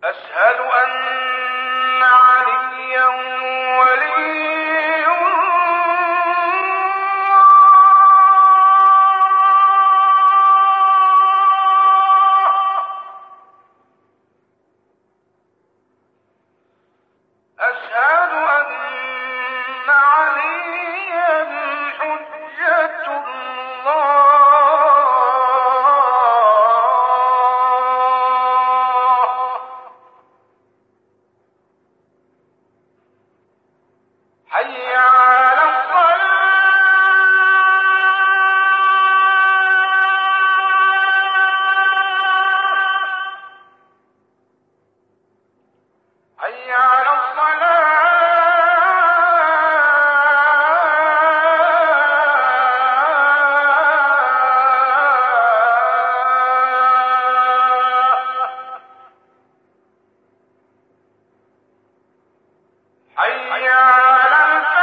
أشهد أن عليا ولي أشهد أن عليا حجة الله حي على الصلاة حي على حي على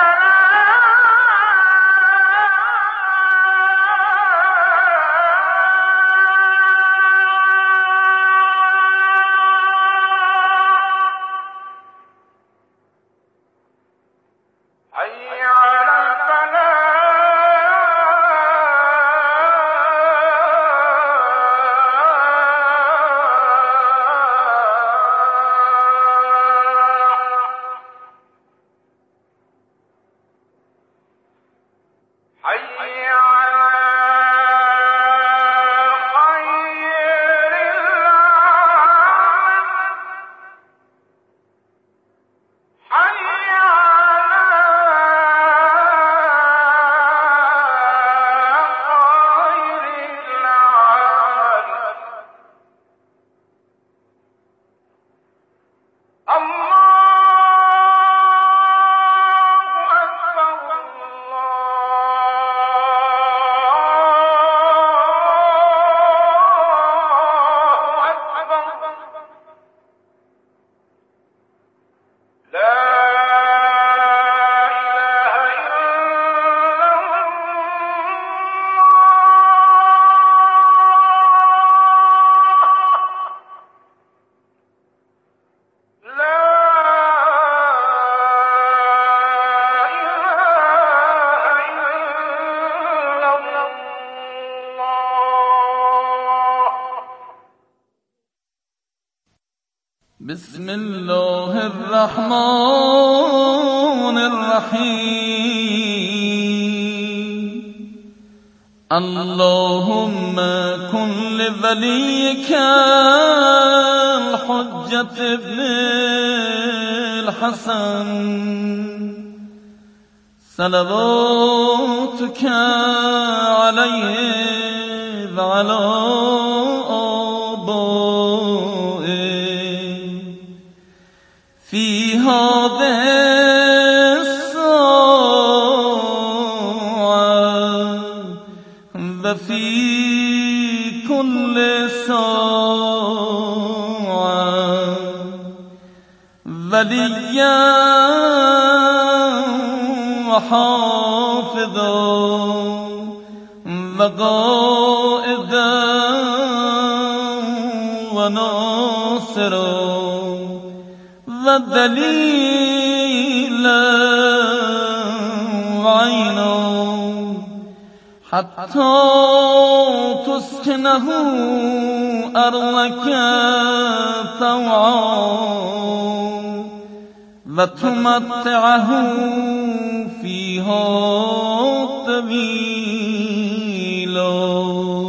حي على حي على خير العالم حي على خير العالم الله أكبر الله أكبر لا إله إلا الله لا إله إلا الله بسم الله الرحمن الرحيم اللهم كن لوليك الحجة ابن الحسن صلواتك عليه وعلى آبائه في هذه الساعة وفي كل ساعة وليا وحافظا وقائدا وناصرا ودليلا وعينا حتى تسكنه أرضك طوعا وتمتعه فيها طويلا.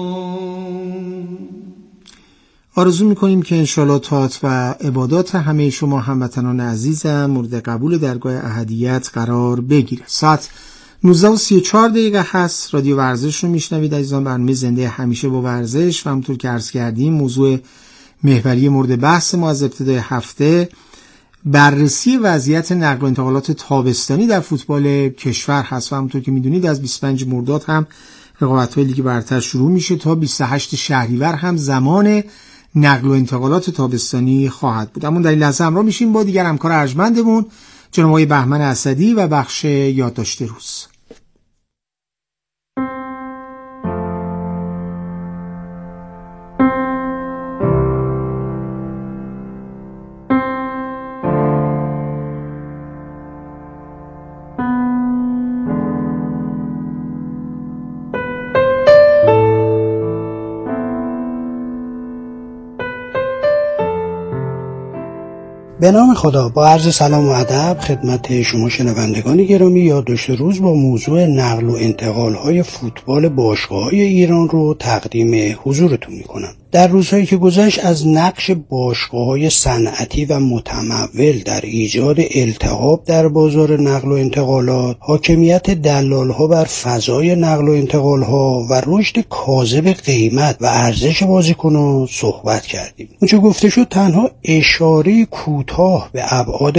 آرزو میکنیم که انشالله طاعت و عبادات همه شما هموطنان عزیزم مورد قبول درگاه احدیت قرار بگیره. ساعت 19:34 هست. رادیو ورزش رو میشنوید عزیزان. برنامه زنده همیشه با ورزش و همونطور که عرض کردیم موضوع محوری مورد بحث ما از ابتدای هفته بررسی وضعیت نقل و انتقالات تابستانی در فوتبال کشور هست و همونطور که میدونید از 25 مرداد هم رقابت‌های لیگ برتر شروع میشه تا 28 شهریور هم زمان نقل و انتقالات تابستانی خواهد بود. اما در این لحظه همراه میشیم با دیگر همکار ارجمندمون جناب آقای بهمن اسدی و بخش یادداشت روز. به نام خدا. با عرض سلام و ادب خدمت شما شنوندگان گرامی، یادداشت روز با موضوع نقل و انتقال‌های فوتبال باشگاه‌های ایران رو تقدیم حضورتون می‌کنم. در روزهایی که گذشت از نقش باشگاه‌های صنعتی و متمول در ایجاد التهاب در بازار نقل و انتقالات، حاکمیت دلال‌ها بر فضای نقل و انتقال‌ها و رشد کاذب قیمت و ارزش بازیکنان صحبت کردیم. اونچه گفته شد تنها اشاره کوتاه به ابعاد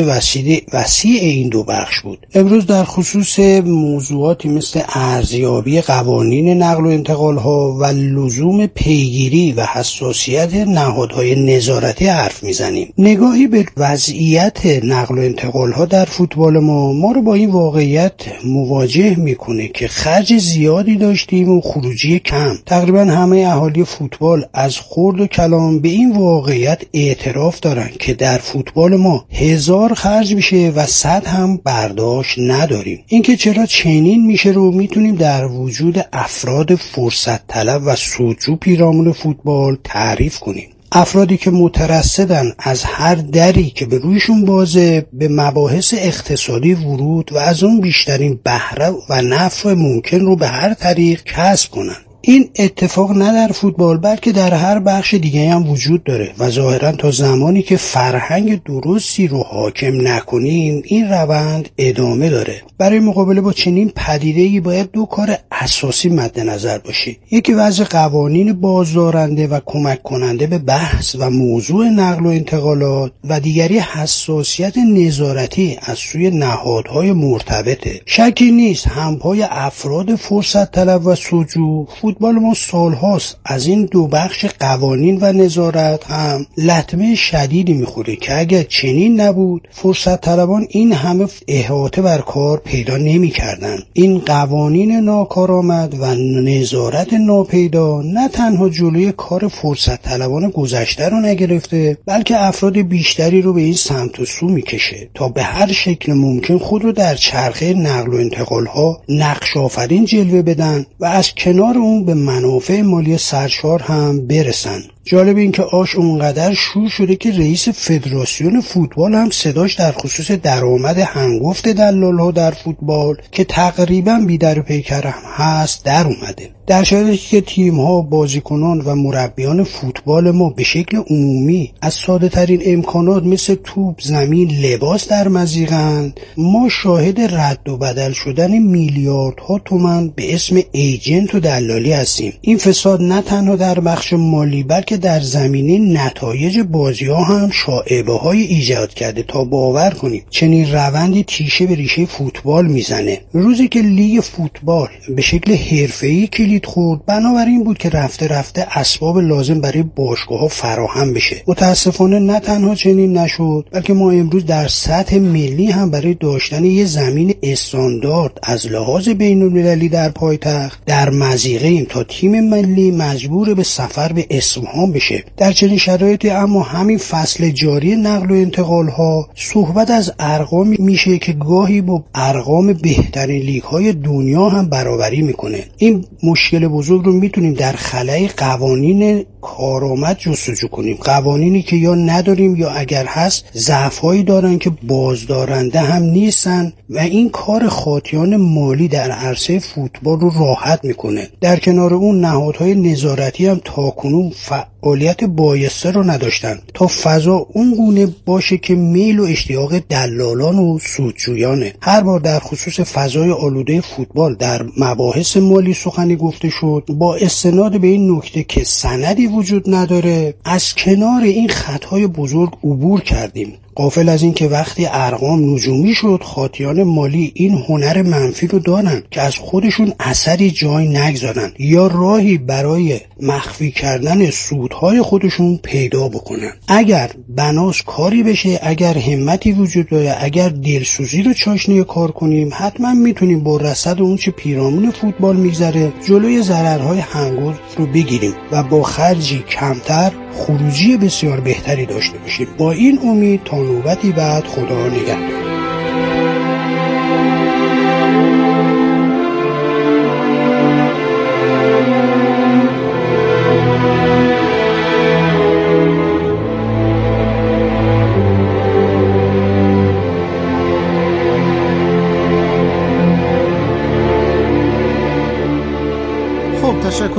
وسیع این دو بخش بود. امروز در خصوص موضوعاتی مثل ارزیابی قوانین نقل و انتقال‌ها و لزوم پیگیری و حساسیت نهادهای نظارتی حرف میزنیم. نگاهی به وضعیت نقل و انتقال‌ها در فوتبال ما رو با این واقعیت مواجه میکنه که خرج زیادی داشتیم و خروجی کم. تقریبا همه اهالی فوتبال از خرد و کلام به این واقعیت اعتراف دارن که در فوتبال ما 1000 خرج میشه و 100 هم برداشت نداریم. اینکه چرا چنین میشه رو میتونیم در وجود افراد فرصت طلب و سودجو پیرامون فوتبال تعریف کنیم. افرادی که مترصدن از هر دری که به رویشون بازه به مباحث اقتصادی ورود و از اون بیشترین بهره و نفع ممکن رو به هر طریق کسب کنن. این اتفاق نه در فوتبال بلکه در هر بخش دیگه هم وجود داره و ظاهرا تا زمانی که فرهنگ درستی رو حاکم نکنیم این روند ادامه داره. برای مقابله با چنین پدیده‌ای باید دو کار اساسی مد نظر باشه. یکی وضع قوانین بازدارنده و کمک کننده به بحث و موضوع نقل و انتقالات و دیگری حساسیت نظارتی از سوی نهادهای مرتبطه. شکی نیست همپای افراد فرصت طلب و سودجو فوتبال ما سالهاست از این دو بخش قوانین و نظارت هم لطمه شدیدی میخوره که اگر چنین نبود فرصت طلبان این همه احاطه بر کار پیدا نمی‌کردن. این قوانین ناکارآمد و نظارت ناپیدا نه تنها جلوی کار فرصت طلبان گذشته رو نگرفته بلکه افراد بیشتری رو به این سمت و سو میکشه تا به هر شکل ممکن خود رو در چرخه نقل و انتقال‌ها نقش آفرین جلوه بدن و از کنار اون به منافع مالی سرشار هم برسن. جالب این که آش اونقدر شور شده که رئیس فدراسیون فوتبال هم صداش در خصوص درآمد هنگفت دلال‌ها در فوتبال که تقریبا بی‌در و پیکر هم هست در اومده. در شرایطی که تیم‌ها، بازیکنان و مربیان فوتبال ما به شکل عمومی از ساده ترین امکانات مثل توپ، زمین، لباس در مضیقند، ما شاهد رد و بدل شدن میلیاردها تومان به اسم ایجنت و دلالی هستیم. این فساد نه تنها در بخش مالی بلکه در زمینه نتایج بازی‌ها هم شائبه‌های ایجاد کرده تا باور کنیم چنین روندی تیشه به ریشه فوتبال میزنه. روزی که لیگ فوتبال به شکل حرفه‌ای کلید خورد بنابراین بود که رفته رفته اسباب لازم برای باشگاه‌ها فراهم بشه. متاسفانه نه تنها چنین نشد بلکه ما امروز در سطح ملی هم برای داشتن یه زمین استاندارد از لحاظ بین‌المللی در پایتخت در مضیقه‌ایم تا تیم ملی مجبور به سفر به اصفهان بشه. در چنین شرایطی اما همین فصل جاری نقل و انتقال‌ها صحبت از ارقام میشه که گاهی با ارقام بهترین لیگ‌های دنیا هم برابری میکنه. این مشکل بزرگ رو میتونیم در خلأ قوانین کارآمد جستجو کنیم. قوانینی که یا نداریم یا اگر هست ضعف‌هایی دارن که بازدارنده هم نیستن و این کار خاطیان مالی در عرصه فوتبال رو راحت میکنه. در کنار اون نهادهای نظارتی هم تاکنون فعالیت بایسته رو نداشتن تا فضا اون گونه باشه که میل و اشتیاق دلالان و سودجویانه. هر بار در خصوص فضای آلوده فوتبال در مباحث مالی سخنی گفته شد با استناد به این نکته که سندی وجود نداره از کنار این خطای بزرگ عبور کردیم. غافل از این که وقتی ارقام نجومی شد خاطیان مالی این هنر منفی رو دارن که از خودشون اثری جای نگذارن یا راهی برای مخفی کردن سودهای خودشون پیدا بکنن. اگر بناس کاری بشه، اگر همتی وجود داره، اگر دلسوزی رو چاشنی کار کنیم حتما میتونیم با رصد اون چه پیرامون فوتبال میگذره جلوی ضررهای هنگفت رو بگیریم و با خرجی کمتر خروجی بسیار بهتری داشته باشیم. با این امید تا نوبتی بعد خدا نگهدار.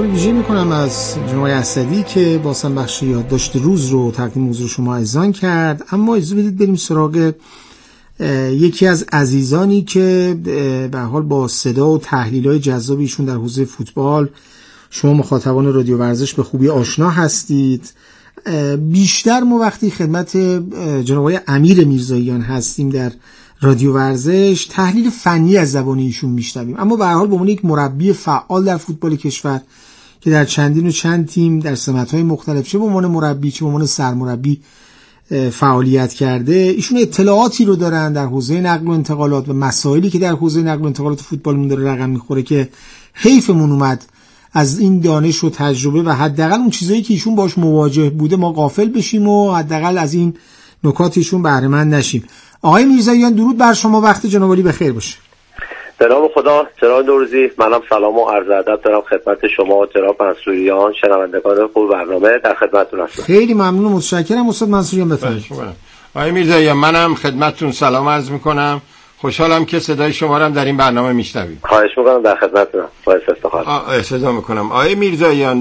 تشکر ویژه میکنم از جناب اسدی که بازم بخش یادداشت روز رو تقدیم حضور شما عزیزان کرد. اما اجازه بدید بریم سراغ یکی از عزیزانی که به حال با صدا و تحلیل‌های جذاب ایشون در حوزه فوتبال شما مخاطبان رادیو ورزش به خوبی آشنا هستید. بیشتر ما وقتی خدمت جناب آقای امیر میرزاییان هستیم در رادیو ورزش تحلیل فنی از زبان ایشون میشنویم، اما به هر حال به عنوان یک مربی فعال در فوتبال کشور که در چندین و چند تیم در سمت‌های مختلف چه به عنوان مربی چه به عنوان سرمربی فعالیت کرده، ایشون اطلاعاتی رو دارن در حوزه نقل و انتقالات و مسائلی که در حوزه نقل و انتقالات فوتبالمون داره رقم میخوره که حیفمون اومد از این دانش و تجربه و حداقل اون چیزایی که ایشون باش مواجه بوده ما غافل بشیم و حداقل از این نکات ایشون بهره مند نشیم. آقای میرزاییان درود بر شما، وقت جناب عالی بخیر باشه. به نام خدا. جناب نوروزی، منم سلام و عرض ادب دارم خدمت شما و جناب منصوریان، شنوندگان خوب برنامه، در خدمتتون هستم. خیلی ممنون و متشکرم. استاد منصوریان بفرمایید. آقای میرزاییان، منم خدمتتون سلام عرض میکنم. خوشحالم که صدای شما رو هم در این برنامه میشنویم. خواهش میکنم، در خدمتتونم. باعث افتخار. صدا میکنم. آقای میرزاییان،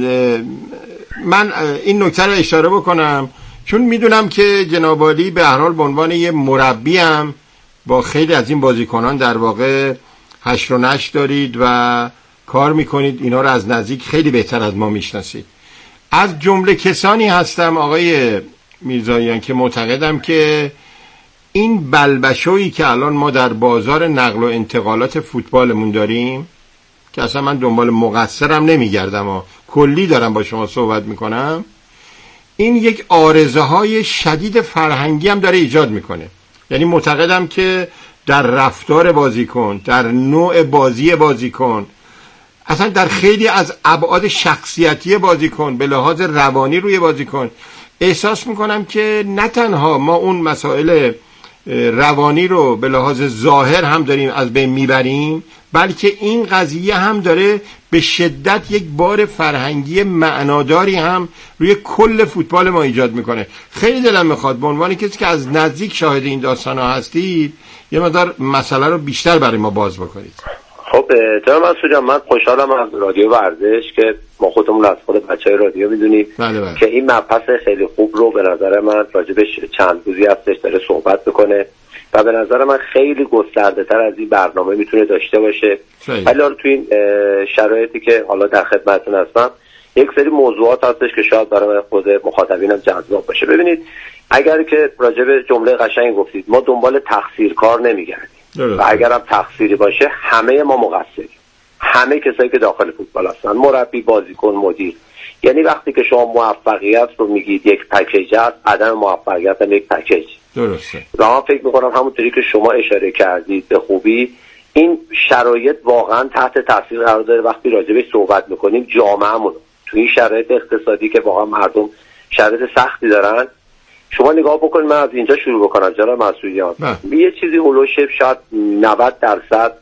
من این نکته رو اشاره بکنم چون میدونم که جناب عالی به هر حال به عنوان یه مربی هم با خیلی از این بازیکنان در واقع هشت و نشت دارید و کار میکنید، اینا رو از نزدیک خیلی بهتر از ما میشناسید. از جمله کسانی هستم آقای میرزاییان که معتقدم که این بلبشویی که الان ما در بازار نقل و انتقالات فوتبالمون داریم، که اصلا من دنبال مقصرم نمیگردم و کلی دارم با شما صحبت میکنم، این یک عارضه های شدید فرهنگی هم داره ایجاد میکنه. یعنی معتقدم که در رفتار بازیکن، در نوع بازی بازیکن، اصلا در خیلی از ابعاد شخصیتی بازیکن، به لحاظ روانی روی بازیکن، احساس میکنم که نه تنها ما اون مسائل روانی رو به لحاظ ظاهر هم داریم از بین میبریم، بلکه این قضیه هم داره به شدت یک بار فرهنگی معناداری هم روی کل فوتبال ما ایجاد میکنه. خیلی دلم میخواد به عنوان کسی که از نزدیک شاهد این داستان ها هستید یه مقدار مسئله رو بیشتر برای ما باز بکنید. خب جناب منصوریان، من خوشحالم از رادیو ورزش که ما خودمون از خود بچهای رادیو میدونیم که این مبحث خیلی خوب رو به نظر من راجبش چند روزی هستش داره صحبت میکنه و به نظر من خیلی گسترده تر از این برنامه میتونه داشته باشه. ولی تو این شرایطی که حالا در خدمتتون هستم یک سری موضوعات هستش که شاید برای خود مخاطبینم جذاب باشه. ببینید، اگر که راجب جمله قشنگ گفتید ما دنبال تقصیرکار نمیگردیم و اگر هم تقصیری باشه همه ما مقصریم، همه کسایی که داخل فوتبال هستن، مربی، بازیکن، مدیر. یعنی وقتی که شما موفقیت رو میگید یک پکیج است، عدم موفقیت هم یک پکیج. درسته. و من فکر میکنم همونطوری که شما اشاره کردید به خوبی، این شرایط واقعا تحت تاثیر قرار داره. وقتی راجبش صحبت میکنیم جامعهمون تو این شرایط اقتصادی که واقعا مردم شرایط سختی دارن، شما نگاه بکنید. من از اینجا شروع بکنم جناب منصوریان. یه چیزی هولوش شاید 90%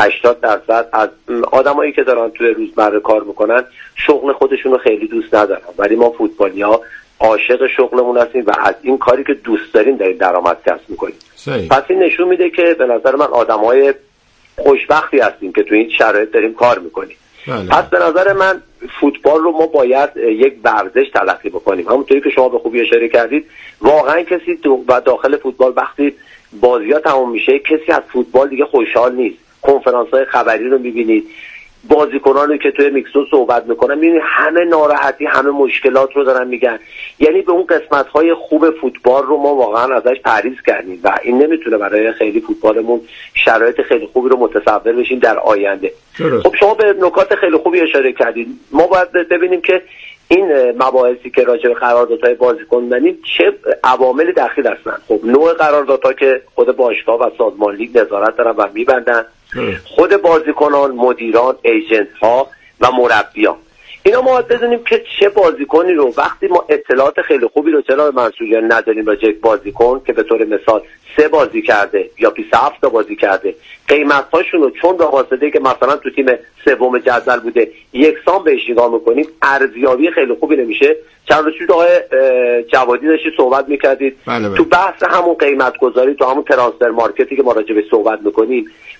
80% از آدمایی که دارن توی روزمره کار میکنن شغل خودشون رو خیلی دوست ندارن، ولی ما فوتبالی‌ها عاشق شغلمون هستیم و از این کاری که دوست داریم داریم درآمد کسب میکنیم. پس این نشون میده که به نظر من آدمای خوشبختی هستیم که توی این شرایط داریم کار میکنیم. پس به نظر من فوتبال رو ما باید یک ورزش تلقی بکنیم. همونطوری که شما به خوبی اشاره کردید، واقعا کسی داخل فوتبال وقتی بازی‌ها تموم میشه کسی از فوتبال دیگه خوشحال نیست. کنفرانس‌های خبری رو می‌بینید، بازیکنانی که توی میکسو صحبت میکنن می‌بینید همه ناراحتی، همه مشکلات رو دارن میگن. یعنی به اون قسمت‌های خوب فوتبال رو ما واقعا ازش پرهیز کردیم و این نمیتونه برای خیلی فوتبالمون شرایط خیلی خوبی رو متصور بشیم در آینده. خب شما به نکات خیلی خوبی اشاره کردید. ما باید ببینیم که این مباحثی که راجع به قراردادهای بازیکن داریم چه عواملی دخیل هستن. خب نوع قراردادها که خود باشگاه و سازمان لیگ نظارت دارن و میبندن، خود بازیکنان، مدیران، ایجنت ها و مربیان. اینا ما باید بدونیم که چه بازیکنی رو وقتی ما اطلاعات خیلی خوبی رو جناب منصوریان نداریم راجع به بازیکن که به طور مثال 3 بازی کرده یا 27 تا بازی کرده، قیمت‌هاشون رو چون به واسطه که مثلا تو تیم سوم جدول بوده یکسان بهش نگاه می‌کنیم، ارزیابی خیلی خوبی نمیشه. چند روز پیش آقای جوادی داشتید صحبت می‌کردید تو بحث همون قیمت گذاری، تو همون ترانسفر مارکتی که ما راجع به صحبت می‌کنیم،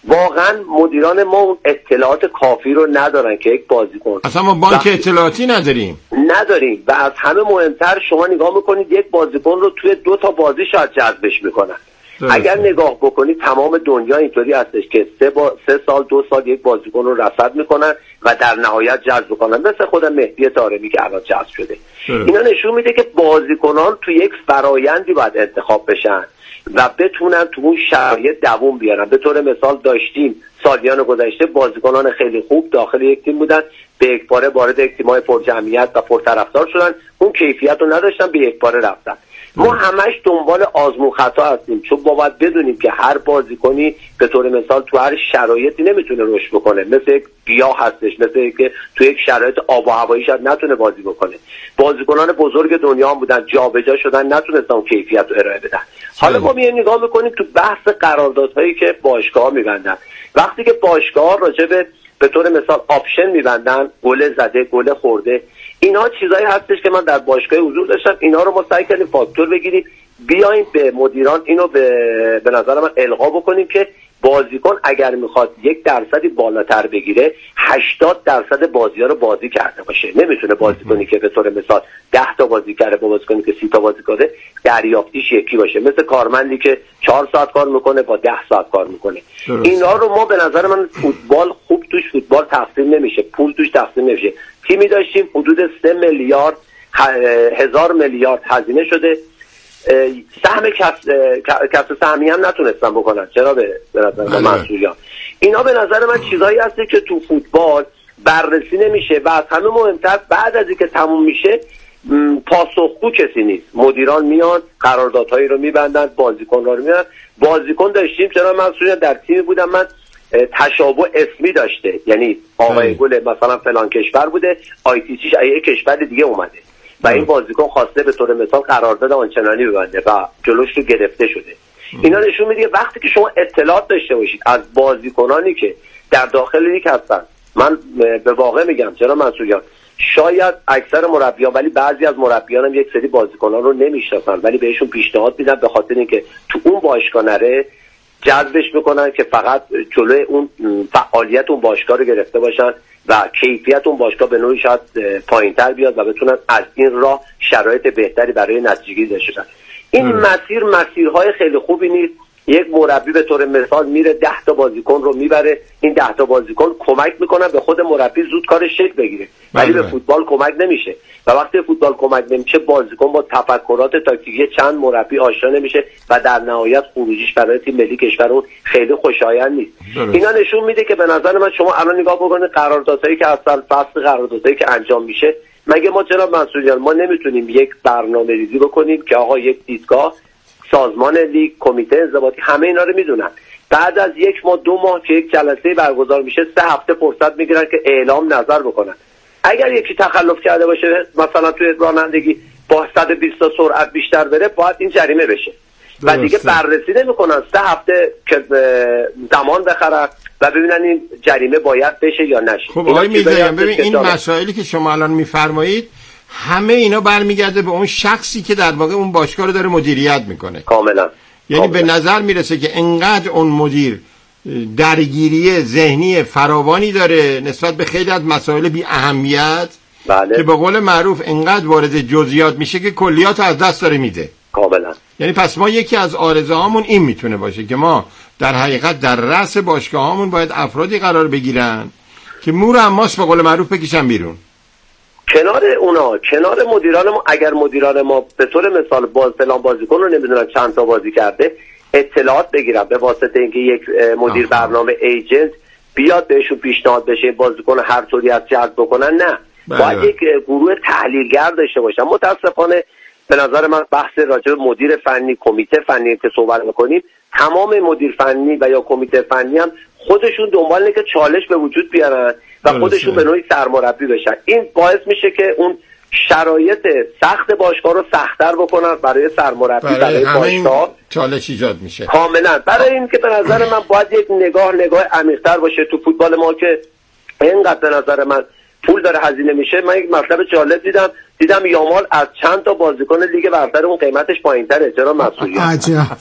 واقعا مدیران ما اون اطلاعات کافی رو ندارن که یک بازیکن، اصلا ما بانک اطلاعاتی نداریم و از همه مهمتر شما نگاه میکنید یک بازیکن رو توی 2 تا بازی شاید جذبش میکنن. اگر نگاه بکنید تمام دنیا اینطوری هستش که 3 سال 2 سال یک بازیکن رو رصد میکنن و در نهایت جذب میکنن، مثل خود مهدی طارمی که الان جذب شده. اینا نشون میده که بازیکنان تو یک فرایندی باید انتخاب بشن و بتونن تو اون شرایط دووم بیارن. به طور مثال داشتیم سالیان گذشته بازیکنان خیلی خوب داخل یک تیم بودن، به یک باره وارد یک تیم‌های پرجمعیت و پرطرفدار شدن، اون کیفیت رو نداشتن، به یک باره رفتن. ما همش دنبال آزمون خطا هستیم، چون باید بدونیم که هر بازیکنی به طور مثال تو هر شرایطی نمیتونه رشد بکنه. مثل یک گیاه هستش، مثل که تو یک شرایط آب و هوایی شاید نتونه بازی بکنه. بازیکنان بزرگ دنیا هم بودن، جابجا شدن، نتونستن اون کیفیت رو ارائه بدن. حالا ما میایم نگاه میکنیم تو بحث قراردادهایی که باشگاه‌ها میبندن. وقتی که باشگاه‌ها راجع به طور مثال آپشن میبندن، گل زده، گل خورده، اینا چیزایی هستش که من در باشگاه حضور داشتم، اینا رو ما سعی کردیم فاکتور بگیریم، بیایم به مدیران اینو به نظر من القا بکنیم که بازیکن اگر میخواد 1% بالاتر بگیره 80% بازی‌ها رو بازی کرده باشه. نمیتونه بازیکنی که به طور مثال 10 تا بازی کرده با بازیکنی که 30 تا بازی کرده دریافتیش یکی باشه، مثل کارمندی که 4 ساعت کار میکنه با 10 ساعت کار میکنه. اینا رو ما به نظر من فوتبال خوب توش فوتبال تقسیم نمیشه، پول توش تقسیم نمیشه. تیمی داشتیم حدود 3 میلیارد 1000 میلیارد هزینه شده، سهم کسب سهمی هم نتونستن بکنن. چرا به نظر من مسئولیان اینا به نظر من چیزایی هسته که تو فوتبال بررسی نمیشه و از همه مهمتر بعد از اینکه تموم میشه پاسخگو کسی نیست. مدیران میان قراردادهایی رو میبندن، بازیکن رو میبندن. بازیکن داشتیم، چرا مسئولیت در تیمی بودم من، تشابه اسمی داشته، یعنی آقای گل مثلا فلان کشور بوده، آیتیچیش یک کشور دیگه اومده و این بازیکن خواسته به طور مثال قرارداد آنچنانی ببنده و جلوش رو گرفته شده. اینا نشون میده وقتی که شما اطلاعات داشته باشید از بازیکنانی که در داخل لیگ هستن، من به واقع میگم چرا مسئولیت شاید اکثر مربیان، ولی بعضی از مربیان هم یک سری بازیکنان رو نمیشناسن ولی بهشون پیشنهاد میدن به خاطر اینکه تو اون باشگاه نره، جذبش میکنن که فقط جلوی اون فعالیت اون باشگاه رو گرفته باشن و کیفیت اون باشگاه به نوعی شاید پایینتر بیاد و بتونن از این راه شرایط بهتری برای نتیجه‌گیری داشته باشن. این مسیرهای خیلی خوبی نیست. یک مربی به طور مثال میره 10 تا بازیکن رو میبره، این 10 تا بازیکن کمک میکنن به خود مربی زود کارش شکل بگیره، ولی به فوتبال کمک نمیشه و وقتی فوتبال کمک نمیشه بازیکن با تفکرات تاکتیکی چند مربی آشنا نمیشه و در نهایت خروجیش برای تیم ملی کشورمون خیلی خوشایند نیست. اینا نشون میده که به نظر من شما الان نگاه بکنید قراردادهایی که اصلا فصل قراردادهایی که انجام میشه، مگه ما جناب مسئولان ما نمیتونیم یک برنامه‌ریزی بکنیم که آقا یک دیدگاه، سازمان لیگ، کمیته انضباطی همه اینا رو میدونن، بعد از 1 ماه 2 ماه که یک جلسه برگزار میشه 3 هفته فرصت میگیرن که اعلام نظر بکنن. اگر یکی تخلف کرده باشه مثلا توی رانندگی با 120 تا سرعت بیشتر بره، باید این جریمه بشه و دیگه بررسی نمیکنن. 3 هفته که زمان بخرن و ببینن این جریمه باید بشه یا نشه. خب آقای میرزاییان، ببین این مسائلی که شما الان میفرمایید همه اینا برمیگرده به اون شخصی که در واقع اون باشگاه رو داره مدیریت میکنه. کاملا. یعنی به نظر میرسه که انقدر اون مدیر درگیری ذهنی فراوانی داره نسبت به خیلی از مسائل بی اهمیت، بله، که به قول معروف انقدر وارد جزئیات میشه که کلیات از دست داره میده. کاملا. یعنی پس ما یکی از آرزوهامون این میتونه باشه که ما در حقیقت در رأس باشگاهامون باید افرادی قرار بگیرن که مور اماس به قول معروف بکشن بیرون. کنار مدیران ما، اگر مدیران ما به طور مثال فلان بازیکن رو نمیدونن چند تا بازی کرده، اطلاعات بگیرن به واسطه اینکه یک مدیر برنامه ایجنت بیاد بهشون پیشنهاد بشه بازیکن هر طوری از جذب بکنن، نه، باید یک گروه تحلیلگر داشته باشن. متاسفانه به نظر من بحث راجع به مدیر فنی، کمیته فنی که صحبت می‌کنیم، تمام مدیر فنی و یا کمیته فنی هم خودشون دنبال اینه که چالش به وجود بیارن و خودشون به نوعی سرمربی بشن. این باعث میشه که اون شرایط سخت باشگاه رو سخت‌تر بکنن برای سرمربی، برای باشگاه چالش ایجاد میشه. کاملا. برای این که به نظر من باید یک نگاه عمیق‌تر باشه تو فوتبال ما که اینقدر به نظر من پول داره هزینه میشه. من یک مطلب جالب دیدم یامال از چند تا بازیکن لیگ برتر اون قیمتش پایین‌تره. چرا مسئولیت؟ عجب.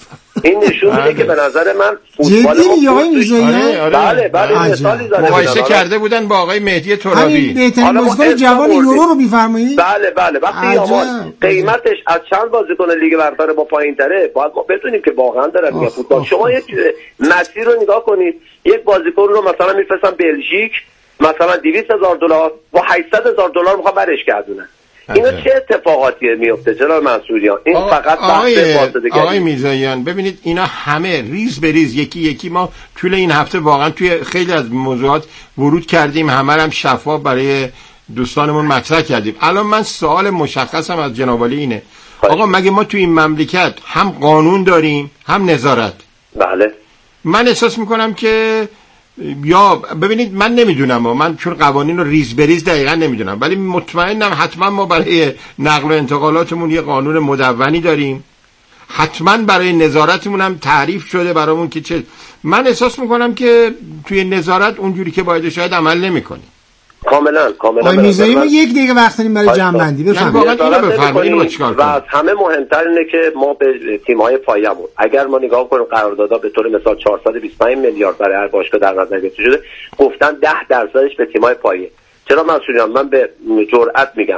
این نشون میده که به نظر من فوتبال جدی آقای میرزاییان بله مثالی زده مقایسه کرده بودن با آقای مهدی ترابی. همین بهترین بازیکن جوان یورو رو میفرمایید؟ بله وقتی آمار قیمتش از چند بازیکن لیگ برتر با پایین‌تره، باید ما بدونیم که واقعا داره میگه فوتبال. شما یک مسیر رو نگاه کنید، یک بازیکن رو مثلا میفرستن بلژیک، مثلا $200,000 با $800,000 میخواد برش گردونن. اینا چه اتفاقاتی میفته جناب منصوریان؟ این فقط آقای میرزاییان ببینید اینا همه ریز به ریز یکی یکی ما طول این هفته واقعا توی خیلی از موضوعات ورود کردیم، همه هم شفاف برای دوستانمون مطرح کردیم. الان من سوال مشخصم از جناب عالی اینه، آقا مگه ما توی این مملکت هم قانون داریم هم نظارت؟ بله. من احساس میکنم که یا ببینید من نمیدونم، من چون قوانین رو ریز بریز دقیقا نمیدونم، ولی مطمئنم حتما ما برای نقل و انتقالاتمون یه قانون مدونی داریم، حتما برای نظارتمون هم تعریف شده برامون که چه. من احساس میکنم که توی نظارت اونجوری که باید شاید عمل نمیکنیم. کاملا آقای میرزایی ما یک دیگه وقت داریم برای جمع‌بندی. بفرمایید. اینو چیکار کنیم؟ و از همه مهمتر اینه که ما به تیم‌های پایه‌مون اگر ما نگاه کنیم قراردادها به طور مثال 425 میلیارد برای هر باشگاه در نظر گرفته شده، گفتن 10% به تیم‌های پایه. چرا مسئولیان من به جرئت میگم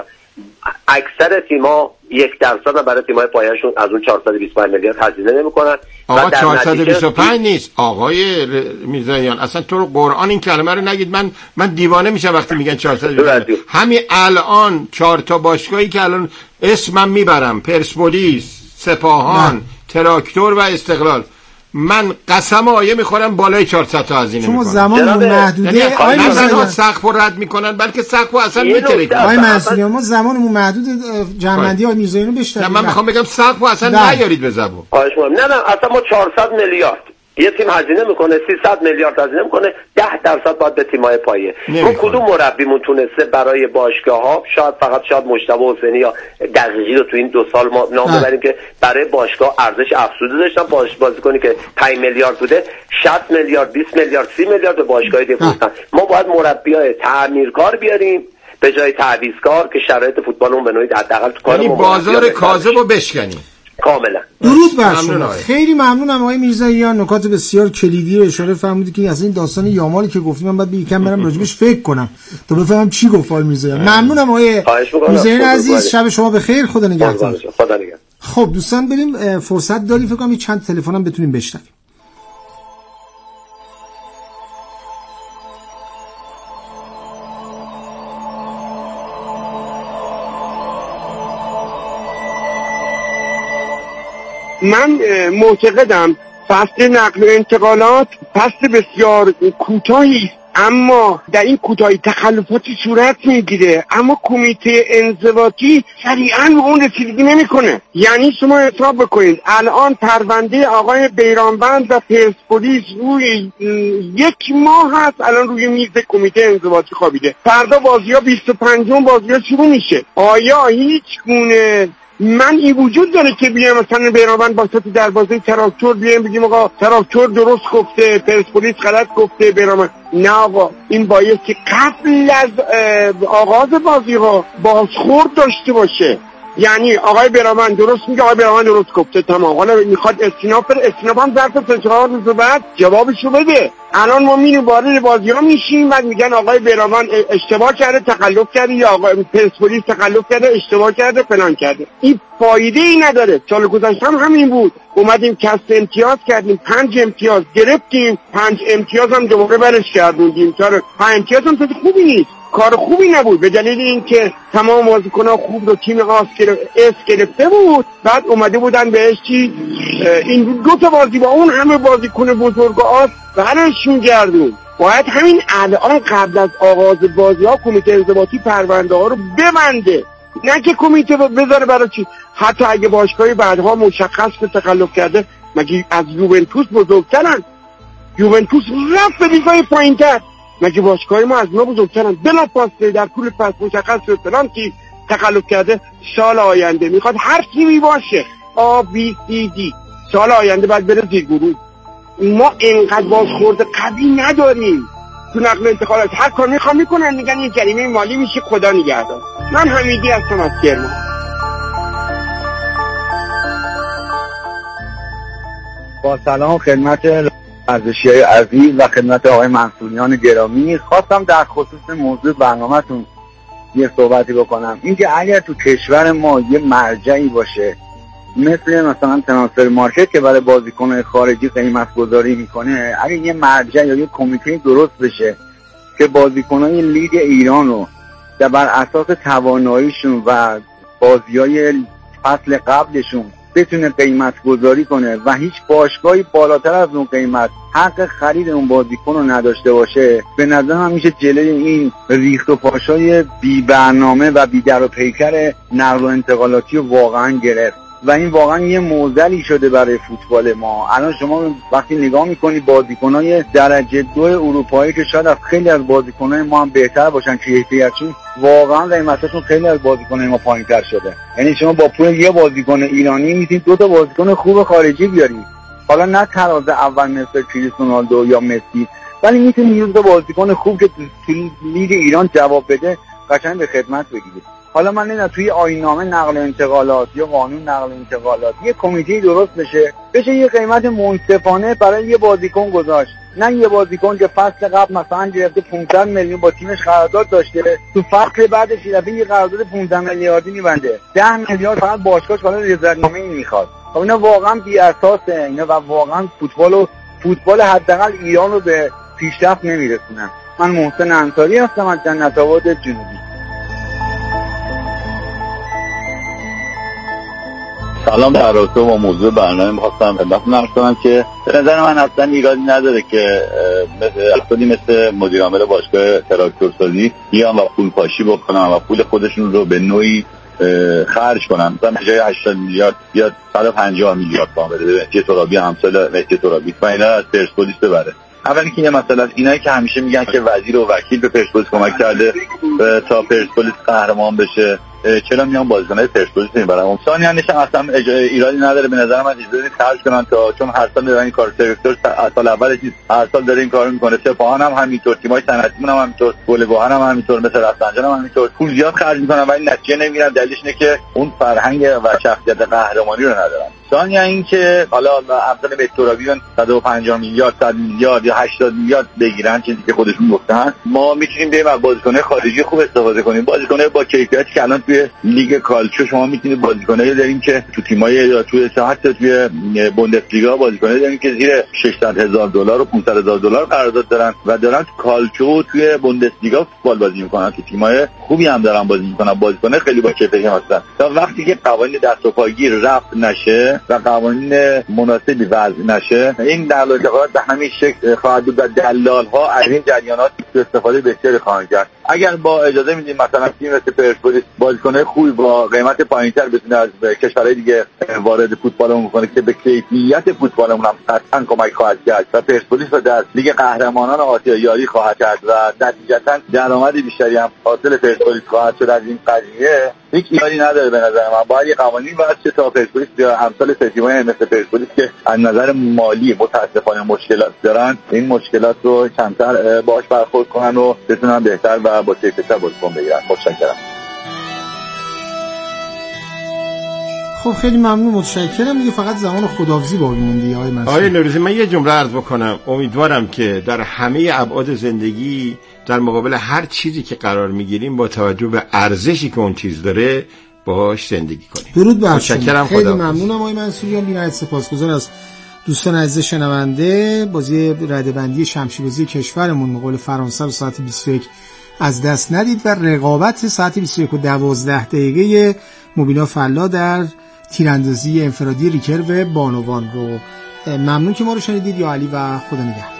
اکثر تیم‌ها 1% برای تیم‌های پایه‌شون از اون 425 میلیارد هزینه نمی‌کنن. آقا 425 نیست آقای میرزاییان، اصلا تو قرآن این کلمه رو نگید، من دیوانه میشم وقتی میگن 425. همین الان 4 تا باشگاهی که الان اسمم میبرم، پرسپولیس، سپاهان، تراکتور و استقلال، من قسم آیه میخورم بالای 400 تا هزینه میکنن. شما زمانمون محدوده. آقای میرزاییان سقف رو رد میکنن بلکه سقف رو اصلا میترکن. آقای منصوریان ما زمانمون محدود، جمع‌بندی آقای میرزاییان رو بشنوید. من میخوام بگم سقف رو اصلا نیارید به زبون. نه اصلا ما 400 میلیارد یه تیم هزینه میکنه، 300 میلیارد هزینه میکنه، 10% باید به تیم‌های پایه. ما کدوم مربیمون تونسته برای باشگاه‌ها، شاید مجتبی حسینی یا دقیقی رو تو این 2 سال ما نام ببریم که برای باشگاه ارزش افزوده داشتن، بازیکنی که 5 میلیارد بوده 60 میلیارد 20 میلیارد 30 میلیارد به باشگاه دیگه گفتن. ما باید مربیای تعمیرکار بیاریم به جای تعویضکار که شرایط فوتبالمون به نوعی حداقل تو کار بازار کاذبو بشکنیم. کاملا. درود بر شما. خیلی ممنونم آقای میرزاییان، نکات بسیار کلیدی رو اشاره فرمودید که از این داستان یامالی که گفتیم من باید یکم برم راجبش فکر کنم تا بفهمم چی گفت آقای میرزاییان. ممنونم آقای میرزاییان عزیز، شب شما بخیر، خدا نگهدار. خب دوستان بریم، فرصت داریم فکر کنم چند تلفنم بتونیم بشنویم. من معتقدم فصل نقل و انتقالات فصل بسیار کوتاهی است، اما در این کوتاهی تخلفاتی صورت میگیره، اما کمیته انضباطی سریعا به اون رسیدگی نمیکنه. یعنی شما حساب بکنید الان پرونده آقای بیرانوند و پرسپولیس روی 1 ماه هست، الان روی میز کمیته انضباطی خوابیده. فردا بازی‌ها 25 بازی‌ها شروع میشه. آیا هیچ گونه منعی وجود داره که بیایم مثلا بیرانوند با سطح دروازه تراکتور بیایم بگیم آقا تراکتور درست گفته، پرسپولیس غلط گفته، بیرانوند؟ نه آقا، این باید که قبل از آغاز بازی ها بازخورد داشته باشه. یعنی آقای بیرانوند درست میگه، آقای بیرانوند درست گفته، تمام. حالا میخواد استیناف هم ظرف 3-4 روز بعد جوابشو بده. الان ما وارد بازی‌ها میشیم بعد میگن آقای بیرانوند اشتباه کرده، تخلف کرده، یا آقای پرسپولیس تخلف کرده، اشتباه کرده، فلان کرده. این فایده ای نداره. سال گذشته هم همین بود، اومدیم کسب امتیاز کردیم، 5 امتیاز گرفتیم، 5 امتیاز هم دوباره برش کردیم. 5 امتیاز هم چیز خوبی نیست، کار خوبی نبود، به دلیل اینکه تمام بازیکن‌ها خوب رو تیم اس گرفته بود. بعد اومده بودن بهش چی این 2 تا بازی با اون همه بازیکن بزرگ آس برشون گردون. باید همین الان قبل از آغاز بازی‌ها کمیته انضباطی پرونده ها رو ببنده، نه که کمیته بذاره برای چی. حتی اگه باشگاهی بعدها مشخص که تخلف کرده، مگه از یوونتوس بزرگترن؟ یوونتوس رفت به لیگ‌های پایین‌تر، مگه باشگاهی ما از اونا بزرگترن؟ بلافاصله در طول فصل مشخص شد فلان کی تخلف کرده. سال آینده میخواد هر تیمی باشه A B C D، سال آینده باید بره زیرگروه. ما اینقدر بازخورد قوی نداریم تو نقل انتقالات. هر کار میخوام میکنن، میگن این جریمه مالی میشه، خدا نگهدار. من حمیدی هستم از کرمان. با سلام خدمت ورزشی‌های عزیز و خدمت آقای منصوریان گرامی. خواستم در خصوص موضوع برنامه‌تون یه صحبتی بکنم. اینکه اگر تو کشور ما یه مرجعی باشه مثلا ترانسفر مارکت که برای بازیکن‌های خارجی قیمت گذاری میکنه، اگر یه مرجع یا یه کمیته درست بشه که بازیکن‌های لیگ ایران رو که بر اساس تواناییشون و بازی‌های فصل قبلشون بتونه قیمت گذاری کنه و هیچ باشگاهی بالاتر از اون قیمت حق خرید اون بازیکن رو نداشته باشه، به نظر من میشه جلوی این ریخت و پاشای بی برنامه و بی در و پیکر نقل و انتقالاتی رو واقعا گرفت و این واقعا یه معضلی شده برای فوتبال ما. الان شما وقتی نگاه میکنی بازیکنای درجه 2 اروپایی که شاید از خیلی از بازیکنای ما هم بهتر باشن که کیفیتشون واقعا قیمتشون خیلی از بازیکنای ما پایین‌تر شده. یعنی شما با پول یه بازیکن ایرانی میتونید 2 تا بازیکن خوب خارجی بیارید، حالا نه تراز اول مثل کریستیانو رونالدو یا مسی، ولی میتونید یه بازیکن خوب که تو لیگ ایران جواب بده قشنگ به خدمت بگیرید. حالا من نمیدونم توی آیین‌نامه نقل و انتقالات یا قانون نقل و انتقالات یه کمیته درست بشه یه قیمت منصفانه برای یه بازیکن گذاشت، نه یه بازیکن که فصل قبل مثلا گرفته 500 میلیون با تیمش قرارداد داشته، تو فصل بعدش یه قرارداد 15 میلیاردی میبنده، 10 میلیارد فقط باشگاهش برای رضایت‌نامه میخواد. خب اینا واقعا بی اساسه اینا و واقعا فوتبال حداقل ایران رو به پیشرفت نمیرسونن. من محسن انصاری هستم از جنت آباد جنوبی. سلام، در رابطه با موضوع برنامه می‌خواستم خدمتتون عرض کنم که به نظر من اصلا ایرادی نداره که مثل مدیر عامل باشگاه تراکتورسازی بیان و پول پاشی بکنن و پول خودشون رو به نوعی خرج کنن، مثلا به جای 80 میلیارد یا 150 میلیارد تومان بده به مهدی ترابی، همسال مهدی ترابی و اینا از پرسپولیس ببره. اولی که یه مسئله است، اینایی که همیشه میگن که وزیر و وکیل به پرسپولیس کمک کرده تا پرسپولیس قهرمان بشه، چرا میان بازیکن‌های پرسپولیس میبرن؟ ثانیاً اصلا ایرادی نداره به نظر من اجازه خرج کنن تا، چون هر سال دارن این کار، سلکتور سال اولش هر سال داره این کارو میکنه، سپاهان هم همینطور، تیم‌های صنعتیمون هم همینطور، گل‌گهر هم همینطور، مثل رفسنجان هم همینطور، پول زیاد خرج میکنن ولی نتیجه نمیگیرن. دلیلش اینه که اون فرهنگ و شخصیت قهرمانی رو ندارن. ثانیاً اینکه حالا امثال متورابیون 150 میلیارد 100 میلیارد یا 80 میلیارد بگیرن، چیزی که خودشون گفتن، ما میتونیم بریم از بازیکن‌های خارجی خوب استفاده کنیم، بازیکن‌های با کیفیتی که الان توی لیگ کالچو شما میتونید بازیکنایی داریم که تو تیم‌های یا توی حتی توی بوندسلیگا بازیکنایی داریم که زیر $600,000 و $500,000 قرارداد دارن و دارن تو کالچو توی بوندسلیگا فوتبال بازی میکنن، تو تیم‌های خوبی هم دارن بازی میکنن، بازیکنای خیلی با کیفیتی هستن. تا وقتی که قوانین دست و پاگیر رفع نشه و قوانین مناسبی وضع نشه، این نقل و انتقالات به همین شکل خواهد بود و دلال‌ها از این جریانات استفاده بسیاری خواهند کرد. اگر با اجازه میدیم مثلا تیم مثل پرسپولیس بازیکن‌های خوبی با قیمت پایین‌تر بتونه از کشورهای دیگه وارد فوتبالمون کنه که به کیفیت فوتبالمون هم قطعاً کمک خواهد کرد و پرسپولیس رو در لیگ قهرمانان آسیا یاری خواهد کرد و نتیجتاً درآمد بیشتری هم حاصل پرسپولیس خواهد شد از این قضیه. هیچ ایرادی نداره به نظر من. باید یه قوانین وضع تا پرسپولیس یا امثال تیم‌های مثل پرسپولیس که از نظر مالی متأسفانه مشکلات دارن، این مشکلات رو کمتر باهاش برخورد کنن و بتونن بهتر و با کیفیت‌تر بازیکن بگیرن. متشکرم. خب خیلی ممنون، متشکرم دیگه. فقط زمان خداحافظی باقی مونده آقای منصور. آقای نوروزی، من یه جمله عرض بکنم. امیدوارم که در همه ابعاد زندگی در مقابل هر چیزی که قرار میگیریم با توجه به ارزشی که اون چیز داره باهاش زندگی کنیم. درود بر شما. خیلی ممنونم آقای منصوریان. بی‌نهایت سپاسگزار از دوستان عزیز شنونده. بازی رده‌بندی شمشیربازی کشورمون به قول فرانسه رو ساعت 21 از دست ندید و رقابت ساعت 21:12 مبینا فلا در تیراندازی انفرادی ریکرو بانوان رو. ممنون که ما رو شنیدید. یا علی و خدا نگهدار.